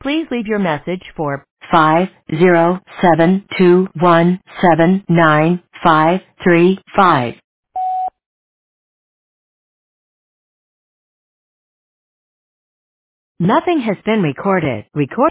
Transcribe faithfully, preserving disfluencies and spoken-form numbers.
Please leave your message for five zero seven two one seven nine five three five. Nothing has been recorded. Record